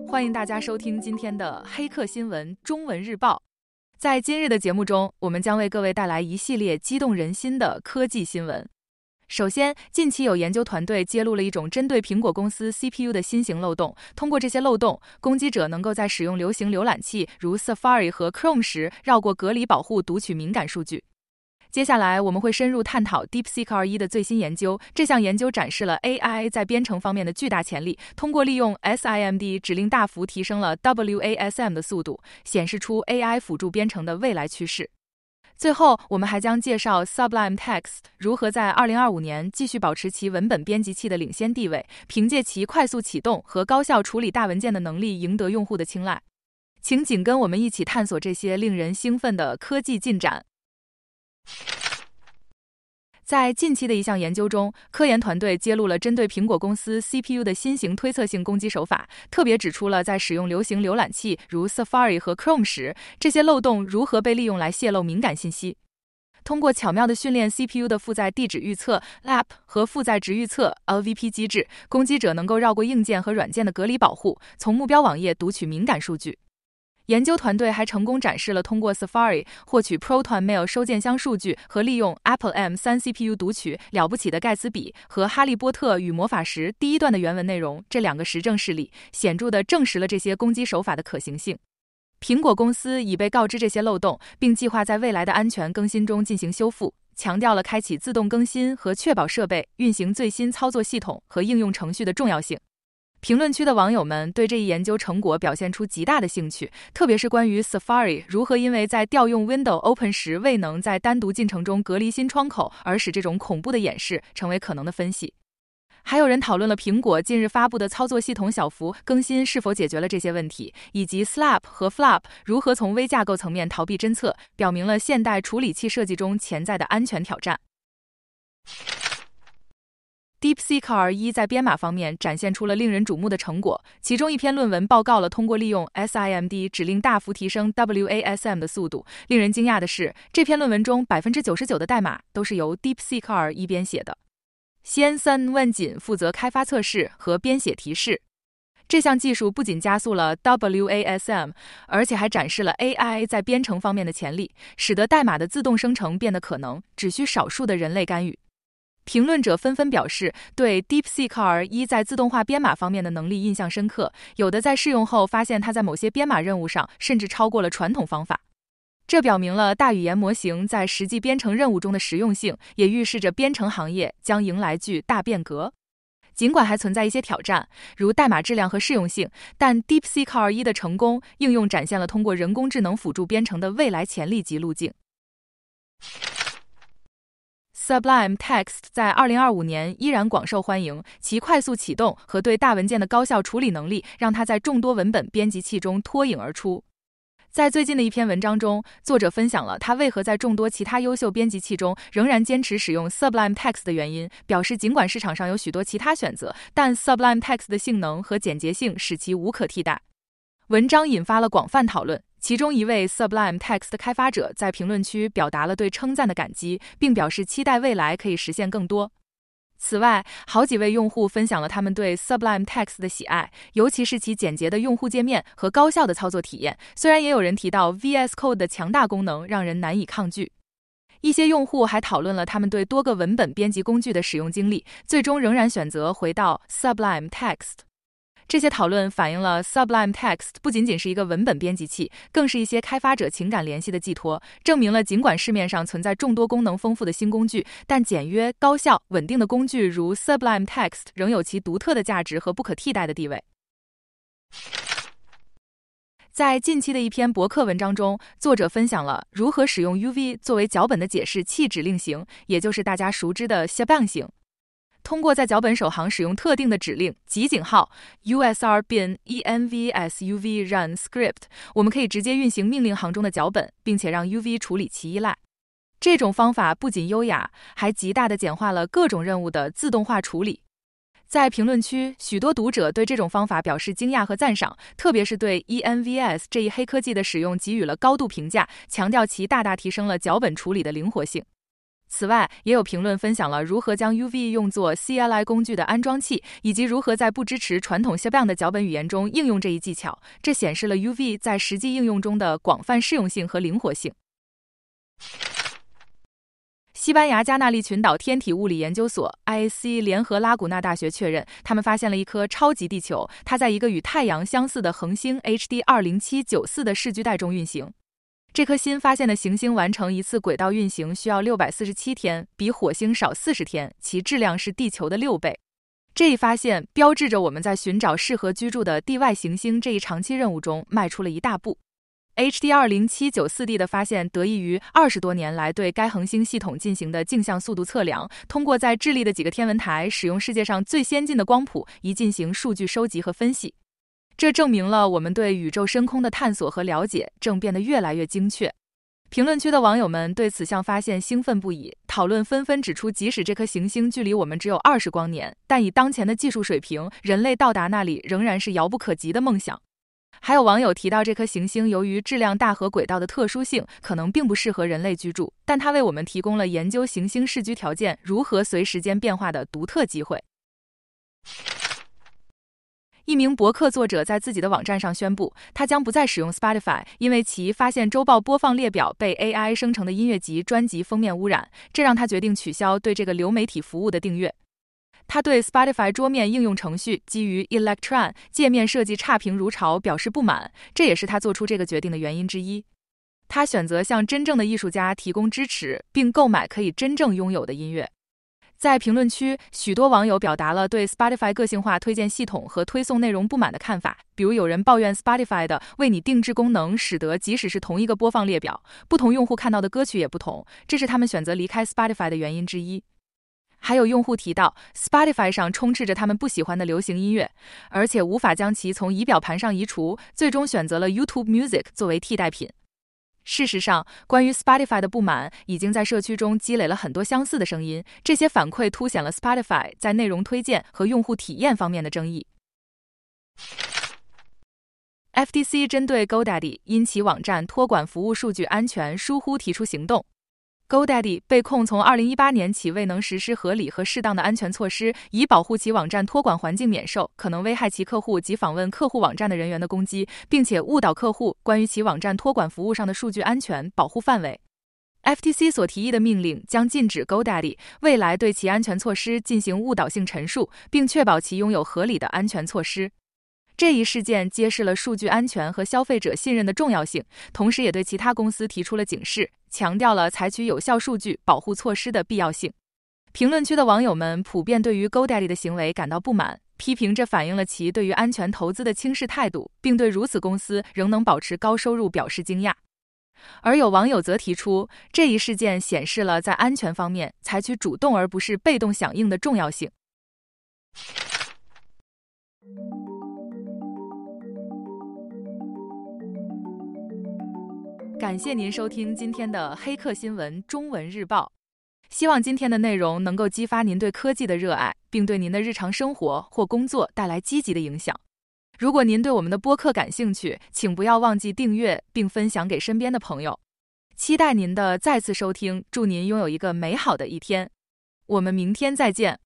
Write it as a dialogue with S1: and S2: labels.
S1: 欢迎大家收听今天的黑客新闻中文日报。在今日的节目中，我们将为各位带来一系列激动人心的科技新闻。首先，近期有研究团队揭露了一种针对苹果公司 CPU 的新型漏洞，通过这些漏洞，攻击者能够在使用流行浏览器如 Safari 和 Chrome 时绕过隔离保护，读取敏感数据。接下来我们会深入探讨 DeepSeek-R1 的最新研究。这项研究展示了 AI 在编程方面的巨大潜力，通过利用 SIMD 指令大幅提升了 WASM 的速度，显示出 AI 辅助编程的未来趋势。最后，我们还将介绍 Sublime Text 如何在2025年继续保持其文本编辑器的领先地位，凭借其快速启动和高效处理大文件的能力赢得用户的青睐。请紧跟我们一起探索这些令人兴奋的科技进展。在近期的一项研究中，科研团队揭露了针对苹果公司 CPU 的新型推测性攻击手法，特别指出了在使用流行浏览器如 Safari 和 Chrome 时，这些漏洞如何被利用来泄露敏感信息。通过巧妙地训练 CPU 的负载地址预测 LAP 和负载值预测 LVP 机制，攻击者能够绕过硬件和软件的隔离保护，从目标网页读取敏感数据。研究团队还成功展示了通过 Safari 获取 Proton Mail 收件箱数据和利用 Apple M3 CPU 读取《了不起的盖茨比》和《哈利波特与魔法石》第一段的原文内容这两个实证事例，显著地证实了这些攻击手法的可行性。苹果公司已被告知这些漏洞，并计划在未来的安全更新中进行修复，强调了开启自动更新和确保设备运行最新操作系统和应用程序的重要性。评论区的网友们对这一研究成果表现出极大的兴趣，特别是关于 Safari 如何因为在调用 Windows Open 时未能在单独进程中隔离新窗口，而使这种恐怖的演示成为可能的分析。还有人讨论了苹果近日发布的操作系统小幅更新是否解决了这些问题，以及 SLAP 和 FLAP 如何从微架构层面逃避侦测，表明了现代处理器设计中潜在的安全挑战。DeepSeek-R1 在编码方面展现出了令人瞩目的成果，其中一篇论文报告了通过利用 SIMD 指令大幅提升 WASM 的速度。令人惊讶的是，这篇论文中 99% 的代码都是由 DeepSeek-R1 编写的。先森万锦负责开发测试和编写提示。这项技术不仅加速了 WASM， 而且还展示了 AI 在编程方面的潜力，使得代码的自动生成变得可能，只需少数的人类干预。评论者纷纷表示对 DeepSeek-R1 在自动化编码方面的能力印象深刻，有的在试用后发现它在某些编码任务上甚至超过了传统方法。这表明了大语言模型在实际编程任务中的实用性，也预示着编程行业将迎来巨大变革。尽管还存在一些挑战，如代码质量和适用性，但 DeepSeek-R1 的成功应用展现了通过人工智能辅助编程的未来潜力及路径。Sublime Text 在2025年依然广受欢迎，其快速启动和对大文件的高效处理能力让它在众多文本编辑器中脱颖而出。在最近的一篇文章中，作者分享了他为何在众多其他优秀编辑器中仍然坚持使用 Sublime Text 的原因，表示尽管市场上有许多其他选择，但 Sublime Text 的性能和简洁性使其无可替代。文章引发了广泛讨论，其中一位 Sublime Text 的开发者在评论区表达了对称赞的感激，并表示期待未来可以实现更多。此外，好几位用户分享了他们对 Sublime Text 的喜爱，尤其是其简洁的用户界面和高效的操作体验。虽然也有人提到 VS Code 的强大功能让人难以抗拒。一些用户还讨论了他们对多个文本编辑工具的使用经历，最终仍然选择回到 Sublime Text。这些讨论反映了 Sublime Text 不仅仅是一个文本编辑器，更是一些开发者情感联系的寄托，证明了尽管市面上存在众多功能丰富的新工具，但简约、高效、稳定的工具如 Sublime Text 仍有其独特的价值和不可替代的地位。在近期的一篇博客文章中，作者分享了如何使用 UV 作为脚本的解释器指令型，也就是大家熟知的 Shebang 型。通过在脚本首行使用特定的指令集井号 usr bin envsuv run script， 我们可以直接运行命令行中的脚本，并且让 UV 处理其依赖。这种方法不仅优雅，还极大地简化了各种任务的自动化处理。在评论区，许多读者对这种方法表示惊讶和赞赏，特别是对 ENVS 这一黑科技的使用给予了高度评价，强调其大大提升了脚本处理的灵活性。 此外，也有评论分享了如何将 UV 用作 CLI 工具的安装器，以及如何在不支持传统 Shebang 的脚本语言中应用这一技巧。这显示了 UV 在实际应用中的广泛适用性和灵活性。西班牙加那利群岛天体物理研究所 IAC 联合拉古纳大学确认，他们发现了一颗超级地球，它在一个与太阳相似的恒星 HD 20794的视距带中运行。这颗新发现的行星完成一次轨道运行需要647天，比火星少40天，其质量是地球的6倍。这一发现标志着我们在寻找适合居住的地外行星这一长期任务中迈出了一大步。HD 20794d 的发现得益于20多年来对该恒星系统进行的镜像速度测量，通过在智利的几个天文台使用世界上最先进的光谱以进行数据收集和分析。这证明了我们对宇宙深空的探索和了解正变得越来越精确。评论区的网友们对此项发现兴奋不已，讨论纷纷指出，即使这颗行星距离我们只有20光年，但以当前的技术水平，人类到达那里仍然是遥不可及的梦想。还有网友提到，这颗行星由于质量大和轨道的特殊性，可能并不适合人类居住，但它为我们提供了研究行星视居条件如何随时间变化的独特机会。一名博客作者在自己的网站上宣布，他将不再使用 Spotify， 因为其发现周报播放列表被 AI 生成的音乐集专辑封面污染，这让他决定取消对这个流媒体服务的订阅。他对 Spotify 桌面应用程序基于 Electron 界面设计差评如潮表示不满，这也是他做出这个决定的原因之一。他选择向真正的艺术家提供支持，并购买可以真正拥有的音乐。在评论区，许多网友表达了对 Spotify 个性化推荐系统和推送内容不满的看法，比如有人抱怨 Spotify 的为你定制功能使得即使是同一个播放列表，不同用户看到的歌曲也不同，这是他们选择离开 Spotify 的原因之一。还有用户提到 Spotify 上充斥着他们不喜欢的流行音乐，而且无法将其从仪表盘上移除，最终选择了 YouTube Music 作为替代品。事实上，关于 Spotify 的不满已经在社区中积累了很多相似的声音，这些反馈凸显了 Spotify 在内容推荐和用户体验方面的争议。FTC 针对 GoDaddy 因其网站托管服务数据安全疏忽提出行动。GoDaddy 被控从2018年起未能实施合理和适当的安全措施，以保护其网站托管环境免受可能危害其客户及访问客户网站的人员的攻击，并且误导客户关于其网站托管服务上的数据安全保护范围。FTC 所提议的命令将禁止 GoDaddy 未来对其安全措施进行误导性陈述，并确保其拥有合理的安全措施。这一事件揭示了数据安全和消费者信任的重要性，同时也对其他公司提出了警示，强调了采取有效数据保护措施的必要性。评论区的网友们普遍对于 GoDaddy 的行为感到不满，批评这反映了其对于安全投资的轻视态度，并对如此公司仍能保持高收入表示惊讶。而有网友则提出，这一事件显示了在安全方面采取主动而不是被动响应的重要性。感谢您收听今天的黑客新闻中文日报，希望今天的内容能够激发您对科技的热爱，并对您的日常生活或工作带来积极的影响。如果您对我们的播客感兴趣，请不要忘记订阅并分享给身边的朋友。期待您的再次收听，祝您拥有一个美好的一天。我们明天再见。